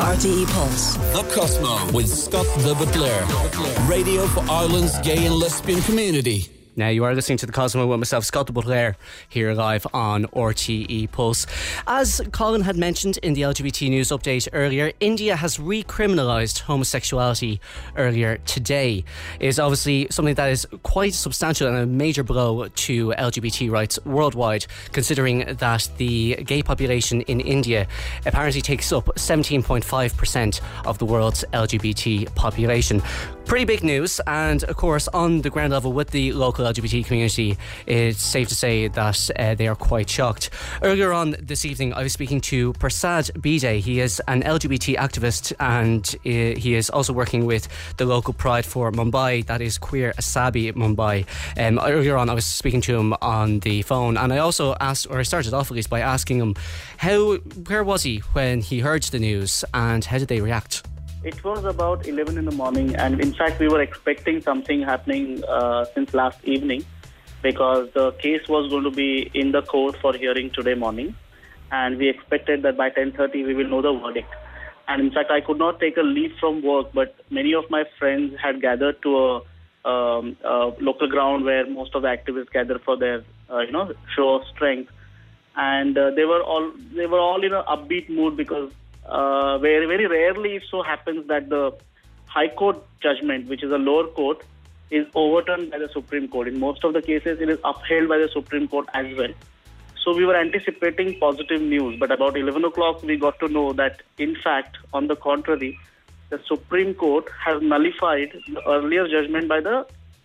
RTE Pulse. The Cosmo with Scott the Butler. Radio for Ireland's gay and lesbian community. Now, you are listening to The Cosmo with myself, Scott the Butler, here live on RTE Pulse. As Colin had mentioned in the LGBT news update earlier, India has recriminalised homosexuality earlier today. It is obviously something that is quite substantial and a major blow to LGBT rights worldwide, considering that the gay population in India apparently takes up 17.5% of the world's LGBT population. Pretty big news, and of course on the ground level with the local LGBT community, it's safe to say that they are quite shocked. Earlier on this evening I was speaking to Prasad Bide. He is an LGBT activist and he is also working with the local Pride for Mumbai, that is Queer Asabi Mumbai. Earlier on I was speaking to him on the phone, and I also asked, or I started off at least by asking him where was he when he heard the news and how did they react? It was about 11 in the morning, and in fact we were expecting something happening since last evening, because the case was going to be in the court for hearing today morning, and we expected that by 10:30 we will know the verdict. And in fact I could not take a leave from work, but many of my friends had gathered to a local ground where most of the activists gather for their show of strength, and they were all in an upbeat mood, because very, very rarely it so happens that the High Court judgment, which is a lower court, is overturned by the Supreme Court. In most of the cases, it is upheld by the Supreme Court as well. So we were anticipating positive news, but about 11 o'clock we got to know that, in fact, on the contrary, the Supreme Court has nullified the earlier judgment by the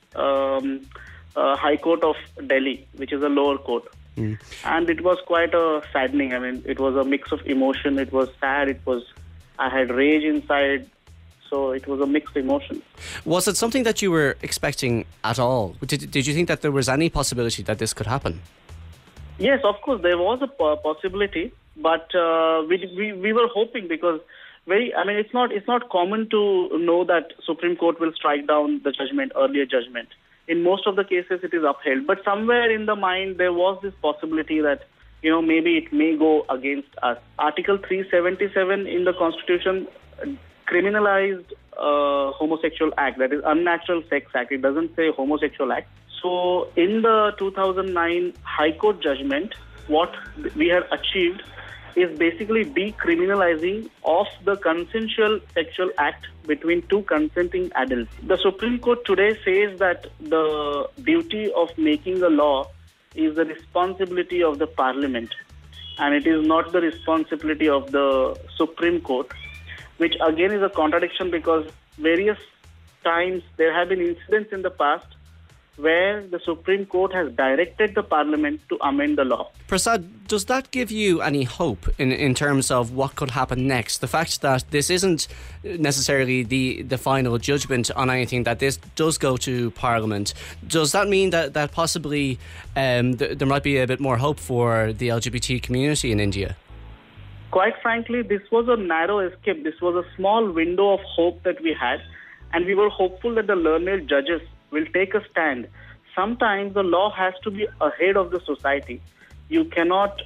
High Court of Delhi, which is a lower court. And it was quite saddening. I mean, it was a mix of emotion. It was sad. I had rage inside. So it was a mixed emotion. Was it something that you were expecting at all? Did you think that there was any possibility that this could happen? Yes, of course, there was a possibility, but we were hoping, because it's not common to know that Supreme Court will strike down the earlier judgment. In most of the cases, it is upheld. But somewhere in the mind, there was this possibility that, maybe it may go against us. Article 377 in the Constitution criminalized homosexual act, that is unnatural sex act. It doesn't say homosexual act. So in the 2009 High Court judgment, what we had achieved is basically decriminalizing of the consensual sexual act between two consenting adults. The Supreme Court today says that the duty of making a law is the responsibility of the Parliament, and it is not the responsibility of the Supreme Court, which again is a contradiction, because various times there have been incidents in the past where the Supreme Court has directed the Parliament to amend the law. Prasad, does that give you any hope in terms of what could happen next? The fact that this isn't necessarily the final judgment on anything, that this does go to Parliament, does that mean that possibly there might be a bit more hope for the LGBT community in India? Quite frankly, this was a narrow escape. This was a small window of hope that we had, and we were hopeful that the learned judges will take a stand. Sometimes the law has to be ahead of the society. You cannot,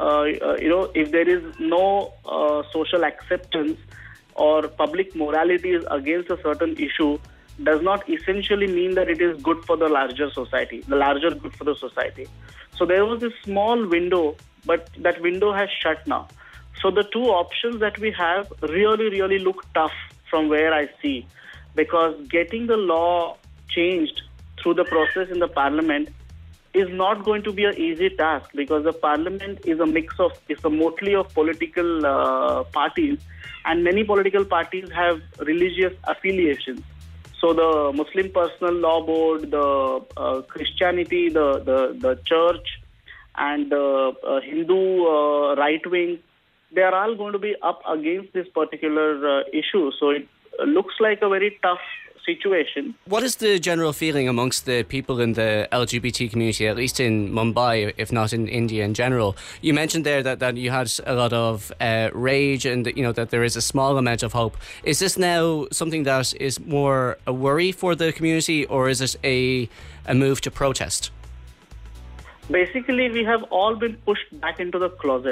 if there is no social acceptance or public morality is against a certain issue, does not essentially mean that it is good for the larger society, the larger good for the society. So there was this small window, but that window has shut now. So the two options that we have really, really look tough from where I see, because getting the law changed through the process in the Parliament is not going to be an easy task, because the Parliament is a motley of political parties, and many political parties have religious affiliations. So the Muslim Personal Law Board, the Christianity, the church, and the Hindu right wing, they are all going to be up against this particular issue. So it looks like a very tough situation. What is the general feeling amongst the people in the LGBT community, at least in Mumbai, if not in India in general? You mentioned there that you had a lot of rage, and that there is a small amount of hope. Is this now something that is more a worry for the community, or is it a move to protest? Basically, we have all been pushed back into the closet.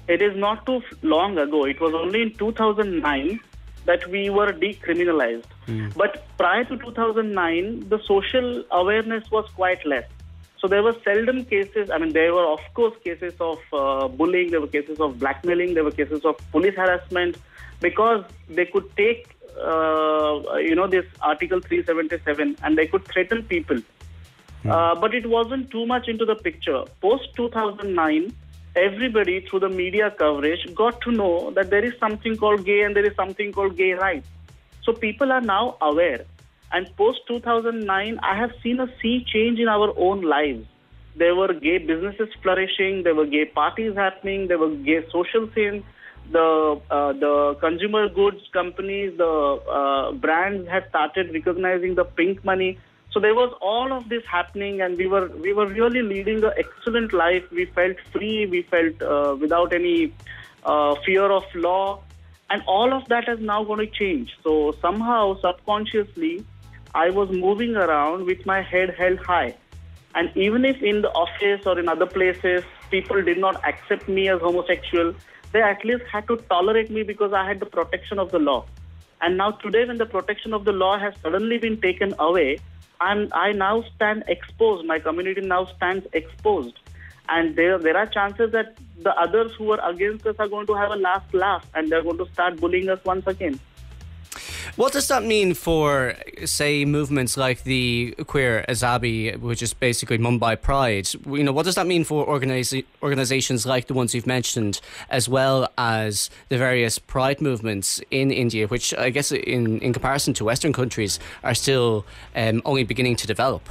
It is not too long ago. It was only in 2009 that we were decriminalized. But prior to 2009, the social awareness was quite less. So there were seldom cases. I mean, there were, of course, cases of bullying. There were cases of blackmailing. There were cases of police harassment, because they could take, this Article 377 and they could threaten people. But it wasn't too much into the picture. Post 2009, everybody through the media coverage got to know that there is something called gay and there is something called gay rights. So people are now aware. And post 2009, I have seen a sea change in our own lives. There were gay businesses flourishing. There were gay parties happening. There were gay social scenes. The consumer goods companies, the brands had started recognizing the pink money. So there was all of this happening, and we were really leading an excellent life. We felt free. We felt without any fear of law, and all of that is now going to change. So somehow, subconsciously, I was moving around with my head held high. And even if in the office or in other places, people did not accept me as homosexual, they at least had to tolerate me because I had the protection of the law. And now today, when the protection of the law has suddenly been taken away, I now stand exposed. My community now stands exposed. And there are chances that the others who are against us are going to have a last laugh and they're going to start bullying us once again. What does that mean for, say, movements like the Queer Azabi, which is basically Mumbai Pride? What does that mean for organisations like the ones you've mentioned, as well as the various pride movements in India, which I guess in comparison to Western countries are still only beginning to develop?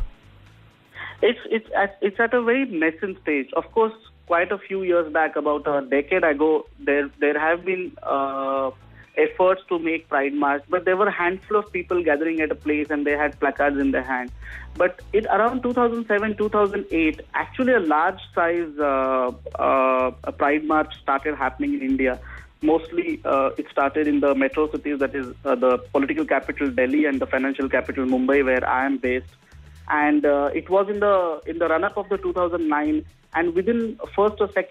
It's at a very nascent stage. Of course, quite a few years back, about a decade ago, there have been efforts to make Pride March, but there were a handful of people gathering at a place and they had placards in their hand. But around 2007, 2008, actually a large size Pride March started happening in India. Mostly it started in the metro cities, that is the political capital Delhi and the financial capital Mumbai, where I am based. And it was in the run-up of the 2009. And within after first or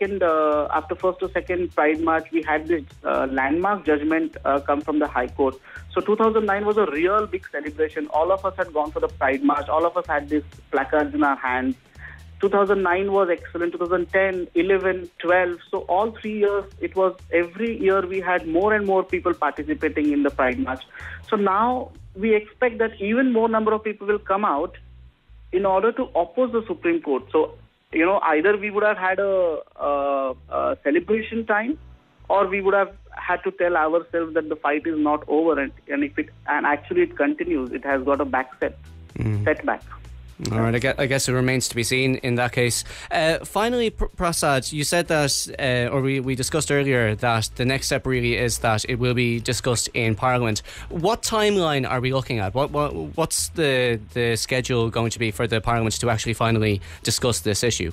second Pride March, we had this landmark judgment come from the High Court. So 2009 was a real big celebration. All of us had gone for the Pride March. All of us had these placards in our hands. 2009 was excellent. 2010, 11, 12. So all 3 years, it was every year we had more and more people participating in the Pride March. So now we expect that even more number of people will come out in order to oppose the Supreme Court. So either we would have had a celebration time, or we would have had to tell ourselves that the fight is not over, and actually it continues. It has got a setback. All right, I guess it remains to be seen in that case. Finally, Prasad, you said that, or we discussed earlier, that the next step really is that it will be discussed in Parliament. What timeline are we looking at? What's the schedule going to be for the Parliament to actually finally discuss this issue?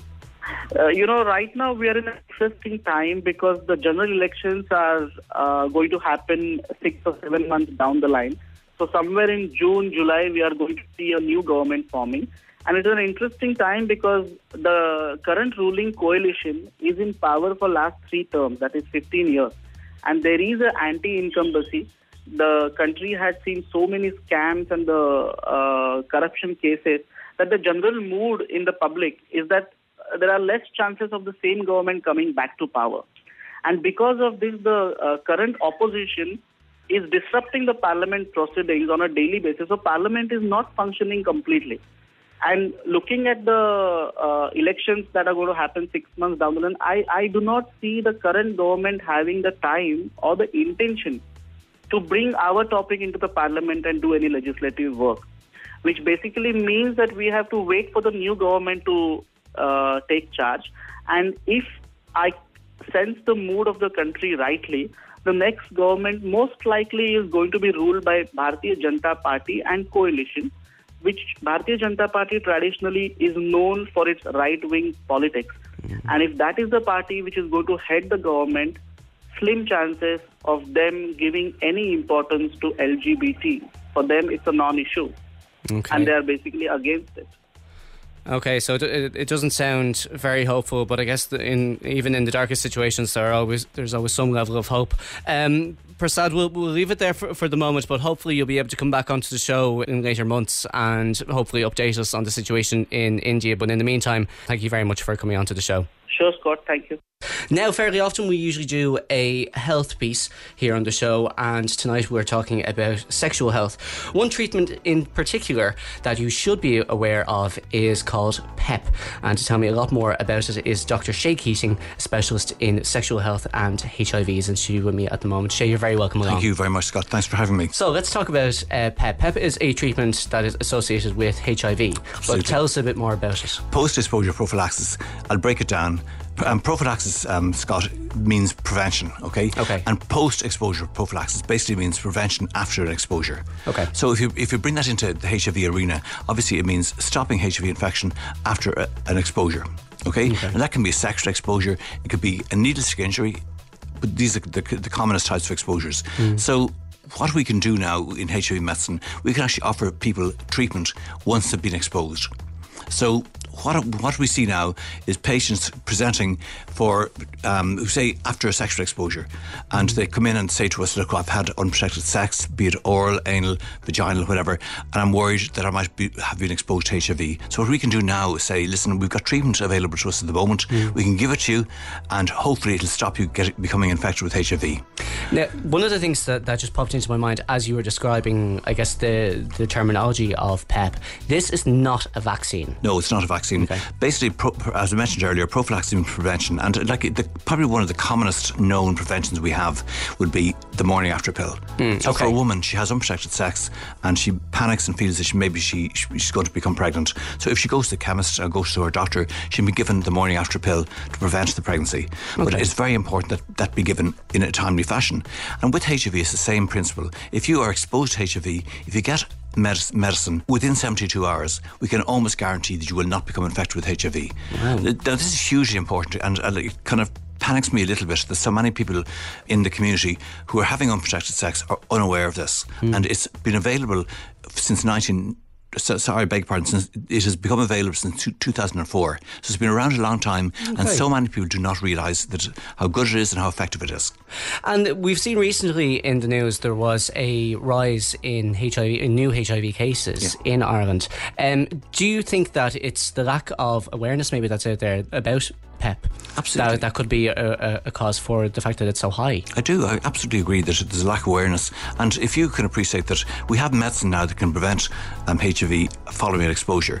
Right now we are in an interesting time because the general elections are going to happen 6 or 7 months down the line. So somewhere in June, July, we are going to see a new government forming. And it's an interesting time because the current ruling coalition is in power for last 3 terms, that is 15 years. And there is an anti-incumbency. The country has seen so many scams and the corruption cases that the general mood in the public is that there are less chances of the same government coming back to power. And because of this, the current opposition is disrupting the parliament proceedings on a daily basis. So parliament is not functioning completely. And looking at the elections that are going to happen 6 months down the line, I do not see the current government having the time or the intention to bring our topic into the parliament and do any legislative work, which basically means that we have to wait for the new government to take charge. And if I sense the mood of the country rightly, the next government most likely is going to be ruled by Bharatiya Janata Party and coalition, which Bharatiya Janata Party traditionally is known for its right-wing politics. And if that is the party which is going to head the government, slim chances of them giving any importance to LGBT. For them, it's a non-issue. Okay. And they are basically against it. Okay, so it doesn't sound very hopeful, but I guess even in the darkest situations, there's always some level of hope. Prasad, we'll leave it there for the moment, but hopefully you'll be able to come back onto the show in later months and hopefully update us on the situation in India. But in the meantime, thank you very much for coming onto the show. Sure, Scott. Thank you. Now, fairly often we usually do a health piece here on the show, and tonight we're talking about sexual health. One treatment in particular that you should be aware of is called PEP, and to tell me a lot more about it is Dr. Shay Keating, a specialist in sexual health and HIV, is in studio with me at the moment. Shay, you're very welcome along. Thank you very much, Scott. Thanks for having me. So let's talk about PEP. PEP is a treatment that is associated with HIV. Absolutely. But tell us a bit more about it. Post-exposure prophylaxis. I'll break it down. Prophylaxis, Scott, means prevention, okay? And post-exposure prophylaxis basically means prevention after an exposure. Okay. So if you bring that into the HIV arena, obviously it means stopping HIV infection after an exposure, okay? And that can be a sexual exposure, it could be a needle stick injury, but these are the commonest types of exposures. So what we can do now in HIV medicine, we can actually offer people treatment once they've been exposed. So what we see now is patients presenting for who say after a sexual exposure, and they come in and say to us, look, I've had unprotected sex, be it oral, anal, vaginal, whatever, and I'm worried that I might have been exposed to HIV. So what we can do now is say, listen, we've got treatment available to us at the moment, we can give it to you, and hopefully it'll stop you becoming infected with HIV. Now, one of the things that just popped into my mind as you were describing, I guess, the terminology of PEP, this is not a vaccine. No, it's not a vaccine. Okay. Basically, as I mentioned earlier, prophylaxis and prevention, and probably one of the commonest known preventions we have would be the morning after pill. So for a woman, she has unprotected sex and she panics and feels that she's going to become pregnant. So if she goes to the chemist or goes to her doctor, she'll be given the morning after pill to prevent the pregnancy. But it's very important that be given in a timely fashion. And with HIV, it's the same principle. If you are exposed to HIV, if you get medicine within 72 hours, we can almost guarantee that you will not become infected with HIV. Wow. Now, this is hugely important, and it kind of panics me a little bit that so many people in the community who are having unprotected sex are unaware of this. And it's been available since since it has become available since 2004. So it's been around a long time, and so many people do not realise how good it is and how effective it is. And we've seen recently in the news there was a rise in new HIV cases in Ireland. Do you think that it's the lack of awareness maybe that's out there about PEP? Absolutely. That could be a cause for the fact that it's so high. I absolutely agree that there's a lack of awareness, and if you can appreciate that we have medicine now that can prevent HIV following an exposure.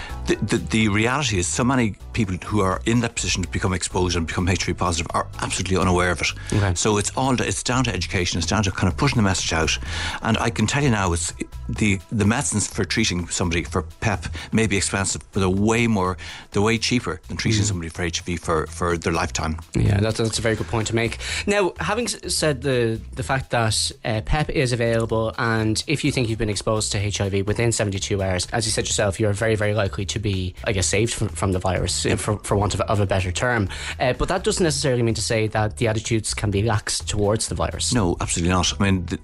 The reality is so many people who are in that position to become exposed and become HIV positive are absolutely unaware of it. So it's down to education, it's down to kind of pushing the message out. And I can tell you now, it's the medicines for treating somebody for PEP may be expensive, but they're way cheaper than treating somebody for HIV for their lifetime. Yeah, that's a very good point to make. Now, having said the fact that PEP is available, and if you think you've been exposed to HIV within 72 hours, as you said yourself, you're very, very likely to be, I guess, saved from the virus, for want of a better term. But that doesn't necessarily mean to say that the attitudes can be lax towards the virus. No, absolutely not. I mean,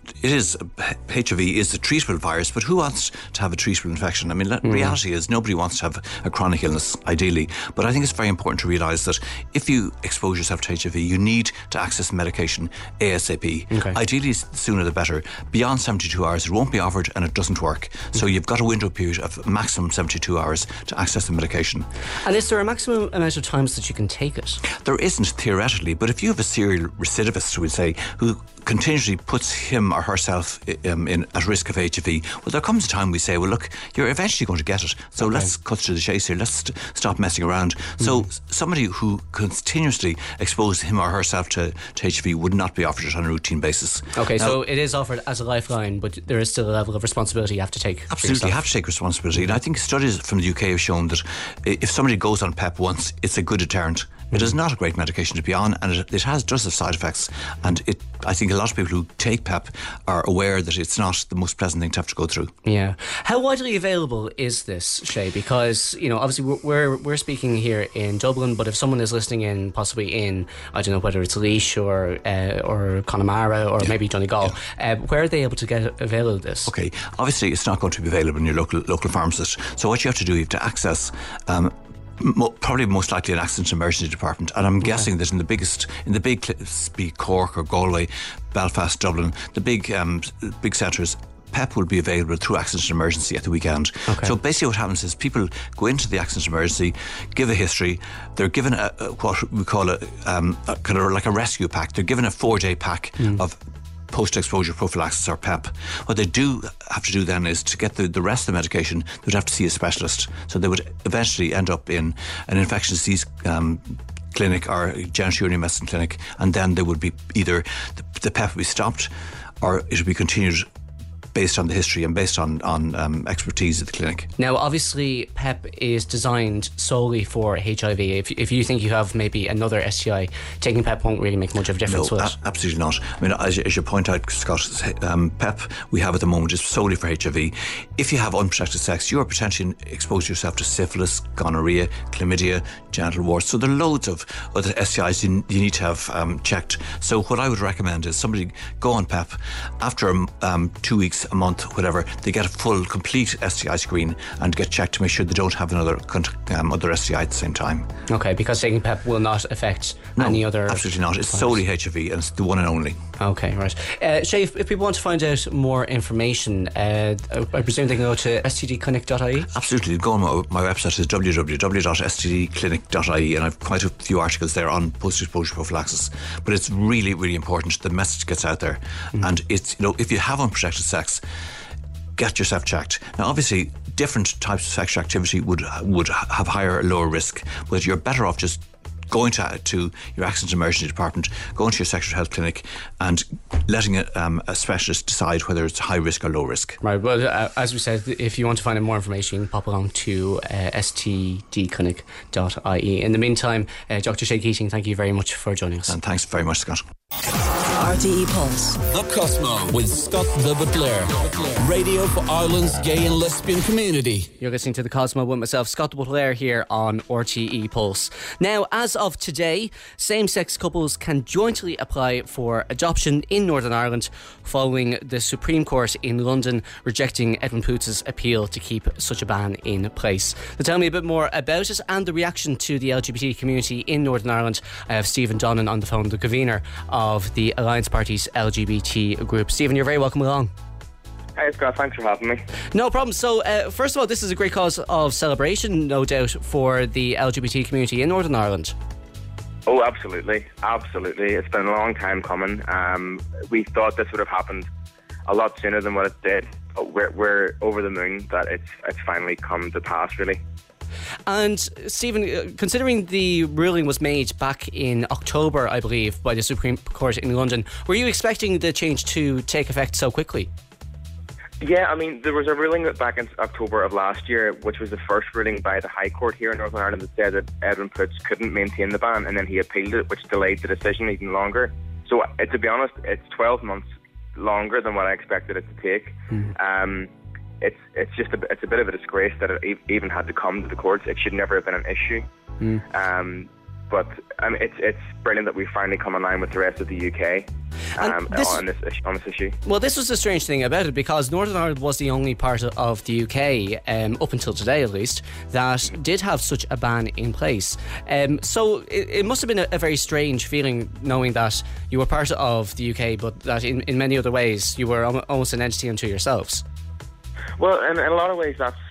HIV is a treatable virus, but who wants to have a treatable infection? I mean, reality is nobody wants to have a chronic illness, ideally. But I think it's very important to realise that if you expose yourself to HIV, you need to access medication ASAP. Ideally, sooner the better. Beyond 72 hours, it won't be offered and it doesn't work. So you've got a window period of maximum 72 hours to access the medication. And is there a maximum amount of times that you can take it? There isn't, theoretically, but if you have a serial recidivist, we'd say, who continuously puts him or herself at risk of HIV, well, there comes a time we say, well, look, you're eventually going to get it, so let's cut to the chase here, let's stop messing around. So somebody who continuously exposes him or herself to HIV would not be offered it on a routine basis. Okay, now, so it is offered as a lifeline, but there is still a level of responsibility you have to take. Absolutely, you have to take responsibility. And I think studies from the UK have shown that if somebody goes on PEP once, it's a good deterrent. It is not a great medication to be on, and it does have side effects, and I think a lot of people who take PEP are aware that it's not the most pleasant thing to have to go through. Yeah. How widely available is this, Shay? Because, obviously we're speaking here in Dublin, but if someone is listening in, possibly in, I don't know, whether it's Laois or Connemara or maybe Donegal, where are they able to get avail of this? Okay, obviously it's not going to be available in your local pharmacist. So what you have to do, you have to access probably most likely an accident and emergency department, and I'm guessing that in the big be Cork or Galway, Belfast, Dublin, the big centres, PEP will be available through accident and emergency at the weekend. Okay. So basically what happens is people go into the accident and emergency, give a history, they're given what we call a kind of like a rescue pack. They're given a 4-day pack of post-exposure prophylaxis or PEP. What they do have to do then is to get the rest of the medication, they would have to see a specialist. So they would eventually end up in an infectious disease clinic or genitourinary medicine clinic, and then they would be either the PEP would be stopped or it would be continued based on the history and based on expertise at the clinic. Now, obviously, PEP is designed solely for HIV. If you think you have maybe another STI, taking PEP won't really make much of a difference. No, absolutely not. I mean, as you point out, Scott, PEP we have at the moment is solely for HIV. If you have unprotected sex, you are potentially exposed yourself to syphilis, gonorrhea, chlamydia, genital warts. So there are loads of other STIs you need to have checked. So what I would recommend is somebody go on PEP after 2 weeks, a month, whatever, they get a full, complete STI screen and get checked to make sure they don't have another other STI at the same time. Okay, because taking PEP will not affect any other... absolutely not. It's solely HIV and it's the one and only. Okay, right. Shay, if people want to find out more information, I presume they can go to stdclinic.ie? Absolutely. Go on my website is www.stdclinic.ie, and I've quite a few articles there on post-exposure prophylaxis. But it's really, really important the message gets out there. And it's, if you have unprotected sex, get yourself checked. Now, obviously, different types of sexual activity would have higher or lower risk, but you're better off just going to your accident and emergency department, going to your sexual health clinic and letting a specialist decide whether it's high risk or low risk. Right, well, as we said, if you want to find out more information, you can pop along to stdclinic.ie. In the meantime, Dr. Shay Keating, thank you very much for joining us. And thanks very much, Scott. RTE Pulse. The Cosmo with Scott the Butler. Radio for Ireland's gay and lesbian community. You're listening to The Cosmo with myself, Scott the Butler, here on RTE Pulse. Now, as of today, same-sex couples can jointly apply for adoption in Northern Ireland following the Supreme Court in London rejecting Edwin Poots' appeal to keep such a ban in place. To tell me a bit more about it and the reaction to the LGBT community in Northern Ireland, I have Stephen Donnan on the phone, the convener of the Alliance Party's LGBT group. Stephen, you're very welcome along. Hey Scott, thanks for having me. No problem. So first of all, this is a great cause of celebration, no doubt, for the LGBT community in Northern Ireland. Oh, absolutely. It's been a long time coming. We thought this would have happened a lot sooner than what it did, but we're over the moon that it's finally come to pass, really. And Stephen, considering the ruling was made back in October, I believe, by the Supreme Court in London, were you expecting the change to take effect so quickly? Yeah, I mean, there was a ruling back in October of last year, which was the first ruling by the High Court here in Northern Ireland that said that Edwin Poots couldn't maintain the ban, and then he appealed it, which delayed the decision even longer. So, to be honest, it's 12 months longer than what I expected it to take. It's just a bit of a disgrace that it even had to come to the courts. It should never have been an issue. But it's brilliant that we finally come in line with the rest of the UK on this issue. Well, this was the strange thing about it, because Northern Ireland was the only part of the UK, up until today at least, that did have such a ban in place. So it must have been a very strange feeling knowing that you were part of the UK, but that in many other ways you were almost an entity unto yourselves. Well, in a lot of ways, that's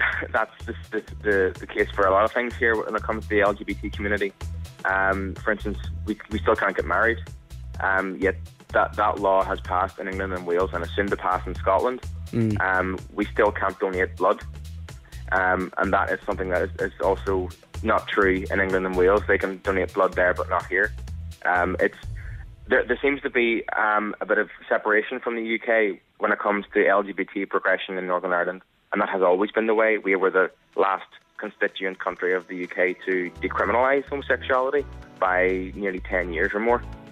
the case for a lot of things here when it comes to the LGBT community. For instance, we still can't get married, yet that law has passed in England and Wales and is soon to pass in Scotland. We still can't donate blood, and that is something that is also not true in England and Wales. They can donate blood there, but not here. There seems to be a bit of separation from the UK when it comes to LGBT progression in Northern Ireland, and that has always been the way. We were the last constituent country of the UK to decriminalise homosexuality by nearly 10 years or more.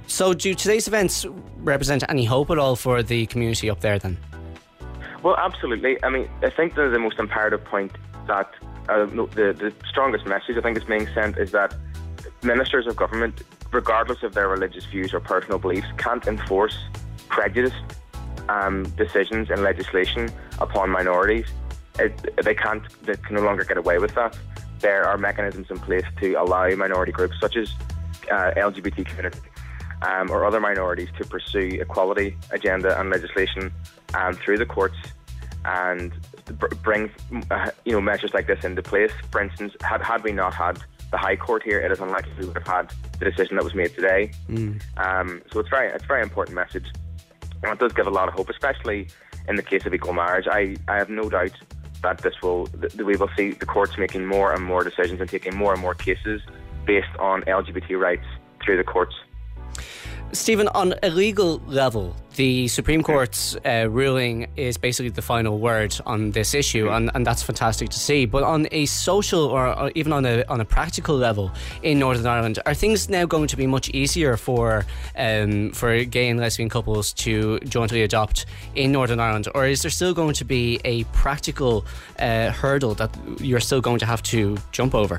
So do today's events represent any hope at all for the community up there then? Well, absolutely. I mean, I think the most imperative point that the strongest message I think is being sent is that ministers of government, regardless of their religious views or personal beliefs, can't enforce prejudiced decisions and legislation upon minorities. They can no longer get away with that. There are mechanisms in place to allow minority groups such as LGBT community or other minorities to pursue equality agenda and legislation through the courts and bring measures like this into place. For instance, had we not had the High Court here, it is unlikely we would have had the decision that was made today. So it's a very important message, and it does give a lot of hope, especially in the case of equal marriage. I have no doubt that we will see the courts making more and more decisions and taking more and more cases based on LGBT rights through the courts. Stephen, on a legal level, the Supreme Court's ruling is basically the final word on this issue, and that's fantastic to see. But on a social or even on a practical level in Northern Ireland, are things now going to be much easier for gay and lesbian couples to jointly adopt in Northern Ireland, or is there still going to be a practical hurdle that you're still going to have to jump over?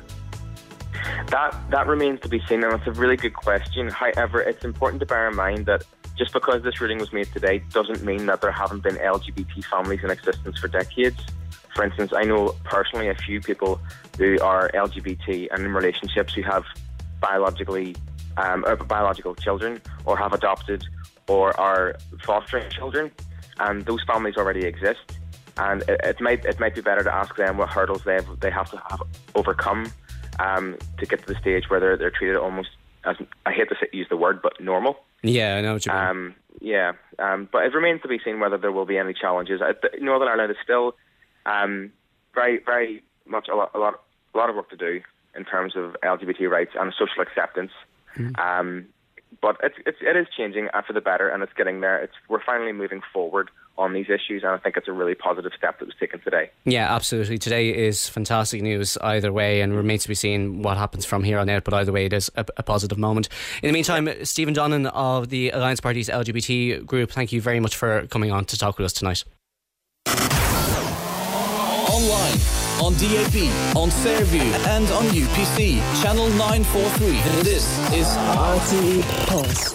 That remains to be seen, and it's a really good question. However, it's important to bear in mind that just because this ruling was made today doesn't mean that there haven't been LGBT families in existence for decades. For instance, I know personally a few people who are LGBT and in relationships who have biological children or have adopted or are fostering children, and those families already exist. And it might be better to ask them what hurdles they have to have overcome to get to the stage where they're treated almost as, I hate to use the word, but normal. Yeah, I know what you mean. But it remains to be seen whether there will be any challenges. Northern Ireland is still very, very much a lot of work to do in terms of LGBT rights and social acceptance. But it is changing for the better, and it's getting there. We're finally moving forward on these issues, and I think it's a really positive step that was taken today. Yeah, absolutely. Today is fantastic news either way, and remains to be seen what happens from here on out, but either way it is a positive moment. In the meantime, Stephen Donnan of the Alliance Party's LGBT group, thank you very much for coming on to talk with us tonight. Online, on DAB, on Fairview and on UPC, channel 943. This is RTE Pulse.